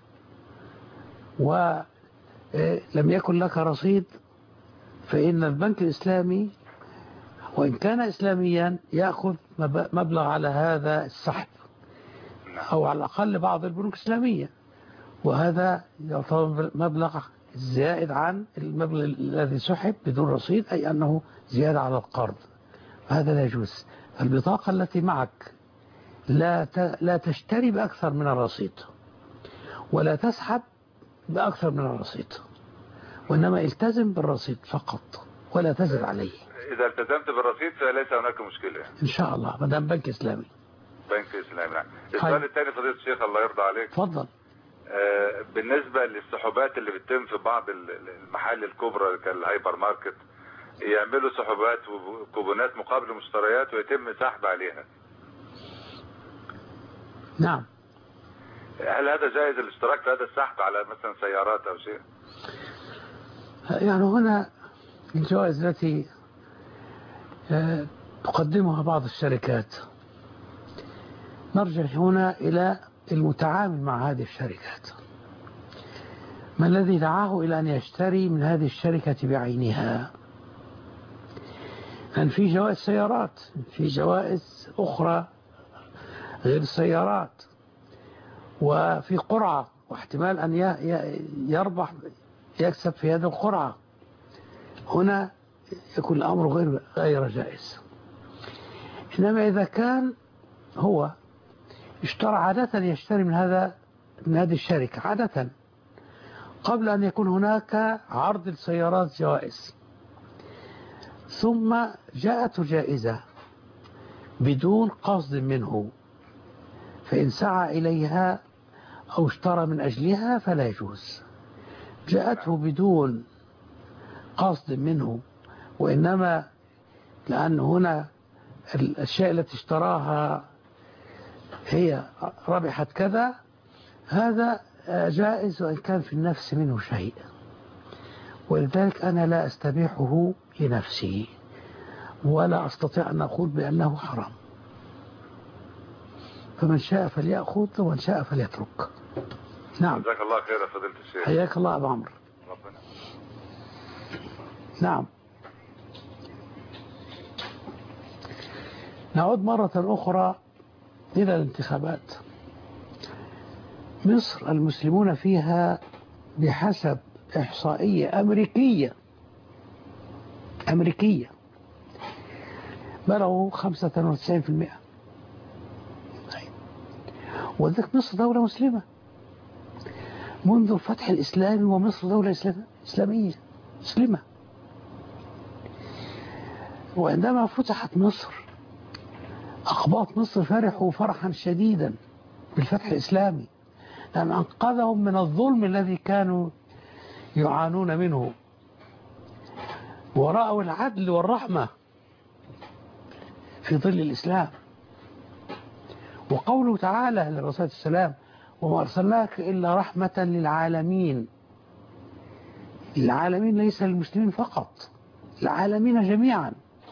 ولم يكن لك رصيد فإن البنك الإسلامي وإن كان إسلاميا يأخذ مبلغ على هذا السحب، أو على الأقل بعض البنوك الإسلامية، وهذا يعتبر مبلغ زائد عن المبلغ الذي سحب بدون رصيد، أي أنه زيادة على القرض، هذا لا يجوز. البطاقة التي معك لا تشتري بأكثر من الرصيد، ولا تسحب بأكثر من الرصيد، وإنما التزم بالرصيد فقط ولا تزد عليه. إذا التزمت بالرصيد فليس هناك مشكلة إن شاء الله، ما دام بنك إسلامي. بنك إسلامي. نعم. السؤال الثاني فضيلة الشيخ الله يرضى عليك. تفضل. بالنسبة للسحوبات اللي بتتم في بعض المحال الكبرى كالهايبر ماركت، يعملوا سحوبات وكوبونات مقابل مشتريات ويتم سحب عليها. نعم. هل هذا جائز الاشتراك في هذا السحب على مثلا سيارات أو شيء؟ يعني هنا الجوائز التي تقدمها بعض الشركات، نرجع هنا إلى المتعامل مع هذه الشركات، ما الذي دعاه إلى أن يشتري من هذه الشركة بعينها؟ أن في جوائز سيارات، في جوائز أخرى غير السيارات، وفي قرعة، واحتمال أن يربح يكسب في هذه القرعة. هنا يكون الأمر غير جائز. إنما إذا كان هو اشترى عادة، يشتري من هذه الشركة عادة قبل أن يكون هناك عرض السيارات جوائز، ثم جاءته جائزة بدون قصد منه، فإن سعى إليها أو اشترى من أجلها فلا يجوز. جاءته بدون قصد منه، وإنما لأن هنا الأشياء التي اشتراها هي ربحت كذا، هذا جائز وإن كان في النفس منه شيء، ولذلك أنا لا أستبيحه لنفسي ولا أستطيع أن أقول بأنه حرام. فمن شاء فليأخذ ومن شاء فليترك. نعم. جزاك الله خير يا فضيلة الشيخ. حياك الله أبو عمرو. ربنا. نعم. نعود مرة أخرى إلى الانتخابات. مصر المسلمون فيها بحسب إحصائية أمريكية بلغوا 95%. وذلك مصر دولة مسلمة منذ الفتح الإسلامي، ومصر دولة إسلامية مسلمة. وعندما فتحت مصر أقباط مصر فرحوا فرحا شديدا بالفتح الإسلامي، لأن أنقذهم من الظلم الذي كانوا يعانون منه، ورأوا العدل والرحمة في ظل الإسلام. وقوله تعالى للرسول السلام: وما أرسلناك إلا رحمة للعالمين. العالمين ليس للمسلمين فقط، العالمين جميعا،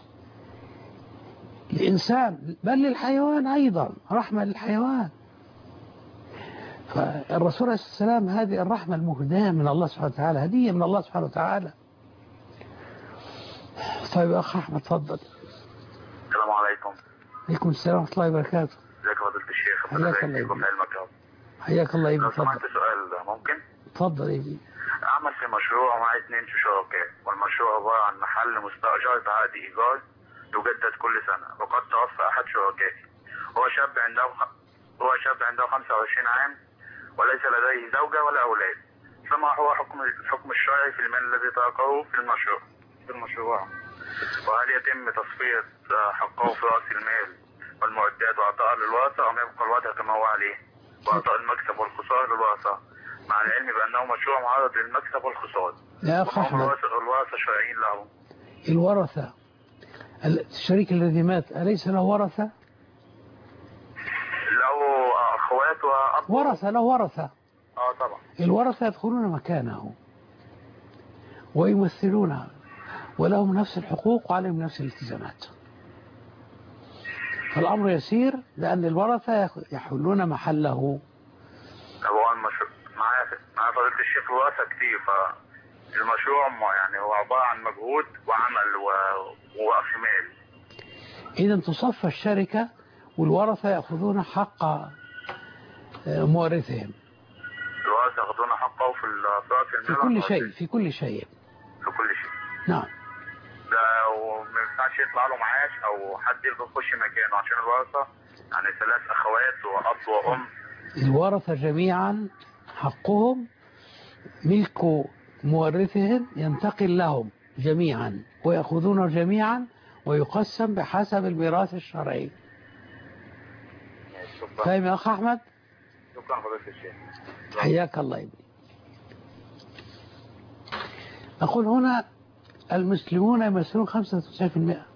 الإنسان بل للحيوان أيضا، رحمة للحيوان. فالرسول عليه السلام هذه الرحمة المهداة من الله سبحانه وتعالى، هدية من الله سبحانه وتعالى. طيب يا أخ أحمد تفضل. السلام عليكم. عليكم السلام ورحمة الله وبركاته. ازيك يا فضيلة الشيخ؟ حياك الله يبني. حياك الله يبني. لو سمحت سؤال ممكن؟ تفضل يبني. أعمل في مشروع معي 2 شركاء، والمشروع عبارة عن محل مستأجر بعقد إيجار يجدد كل سنة، وقد توفى أحد شركائي. هو شاب عنده 25 عام وليس لديه زوجة ولا أولاد، فما هو حكم الشرعي في المال الذي تركه في المشروع؟ في المشروع؟ وهل يتم تصفية حقه في رأس المال والمعدات وإعطائها للورثة أم يبقى الوضع كما هو عليه وإعطاء المكسب والخسارة للورثة مع العلم بأنه مشروع معرض للمكسب والخسارة؟ يا أخ أحمد، الورثة شرعيين له. الورثة الشريك الذي مات أليس له ورثة؟ له أخوات وأب. ورثة، له ورثة. طبعا. الورثة يدخلون مكانه ويمثلونه ولهم نفس الحقوق وعليهم نفس الالتزامات. فالأمر يسير لأن الورثة يحلون محله. طبعا معايا فضيلة الشيخ الورثة كتير، فالمشروع يعني هو عبارة عن مجهود وعمل ورأس مال. إذا تصفى الشركة والورثة يأخذون حق مورثهم. الورثة يأخذون حقه في رأس المال في كل شيء، في كل شيء. في كل شيء. نعم. ده وما ينفعش يطلع له معاش أو حد يخش مكانه عشان الورثة يعني 3 أخوات وأب وأم. الورثة جميعا حقهم ملك مورثهم ينتقل لهم جميعا ويأخذونه جميعا ويقسم بحسب الميراث الشرعي. فاهم يا أخ أحمد؟ شكرا فضيلة الشيخ. حياك الله ابني. أقول هنا المسلمون يمثلون 95%.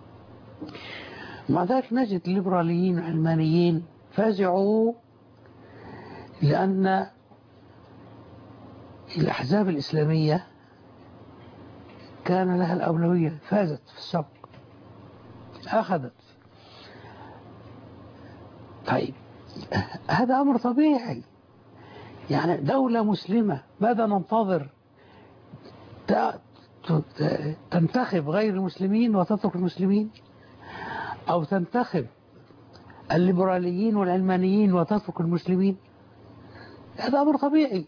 مع ذلك نجد الليبراليين والعلمانيين فازعوا لأن الأحزاب الإسلامية كان لها الأولوية، فازت في السبق، أخذت. طيب هذا أمر طبيعي، يعني دولة مسلمة ماذا ننتظر؟ تنتخب غير المسلمين وتترك المسلمين، أو تنتخب الليبراليين والعلمانيين وتترك المسلمين؟ هذا أمر طبيعي.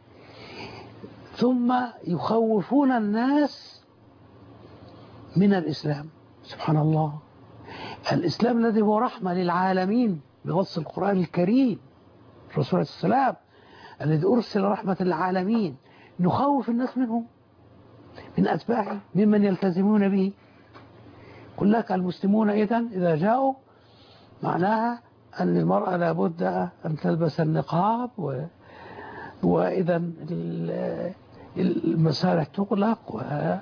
ثم يخوفون الناس من الإسلام. سبحان الله، الإسلام الذي هو رحمة للعالمين بنص القرآن الكريم، الرسول عليه السلام الذي أرسل رحمة للعالمين، نخوف الناس منهم، من أتباعه، ممن يلتزمون به. قل لك المسلمون إذا جاءوا معناها أن المرأة لابد أن تلبس النقاب، وإذا المسارح تغلق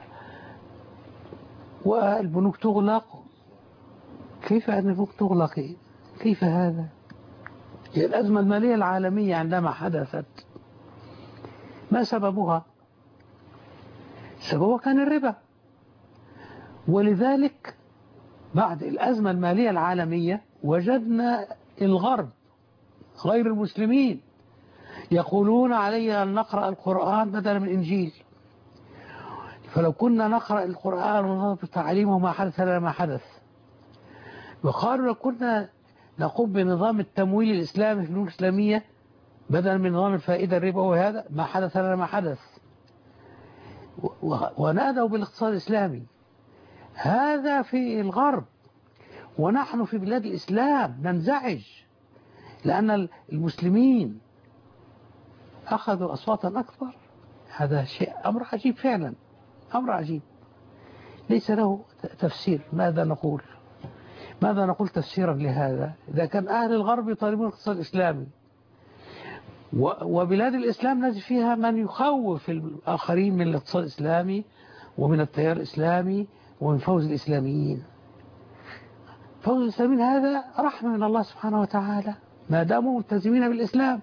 والبنوك تغلق. كيف أن البنوك تغلق؟ كيف هذا؟ الأزمة المالية العالمية عندما حدثت ما سببها؟ سببها كان الربا. ولذلك بعد الأزمة المالية العالمية وجدنا الغرب غير المسلمين يقولون علينا أن نقرأ القرآن بدلا من الإنجيل. فلو كنا نقرأ القرآن ونضبط تعليمه ما حدث لنا ما حدث. وقالوا لو كنا نقوم بنظام التمويل الإسلامي في البنوك الإسلامية بدلا من نظام الفائدة الربوي هذا ما حدث لنا ما حدث. ونادوا بالاقتصاد الإسلامي. هذا في الغرب، ونحن في بلاد الإسلام ننزعج لأن المسلمين أخذوا أصواتا أكبر. هذا شيء أمر عجيب فعلا، أمر عجيب ليس له تفسير. ماذا نقول؟ ماذا نقول تفسيرا لهذا؟ إذا كان أهل الغرب يطالبون الاقتصاد الإسلامي وبلاد الإسلام نجد فيها من يخوف الآخرين من الاقتصاد الإسلامي ومن التيار الإسلامي ومن فوز الإسلاميين. فوز الإسلاميين هذا رحمة من الله سبحانه وتعالى ما داموا ملتزمين بالإسلام.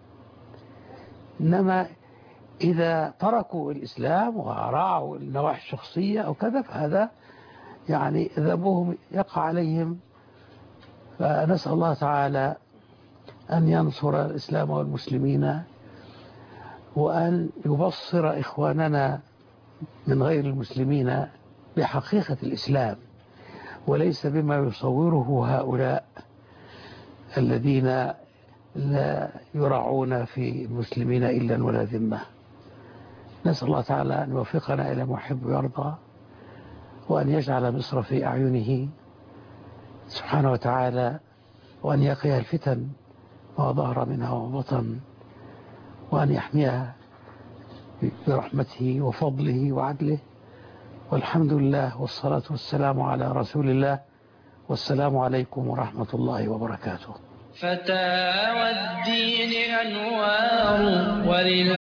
إنما إذا تركوا الإسلام وراعوا النواحي الشخصية أو كذا فهذا يعني ذنبهم يقع عليهم. فنسأل الله تعالى أن ينصر الإسلام والمسلمين وأن يبصر إخواننا من غير المسلمين بحقيقة الإسلام وليس بما يصوره هؤلاء الذين لا يرعون في المسلمين إلا ولا ذمة. نسأل الله تعالى أن يوفقنا إلى ما يحب ويرضى وأن يجعل مصر في أعينه سبحانه وتعالى وأن يقيها الفتن ما ظهر منها وبطن وأن يحميها برحمته وفضله وعدله والحمد لله والصلاة والسلام على رسول الله، والسلام عليكم ورحمة الله وبركاته. فتاوى الدين أنوار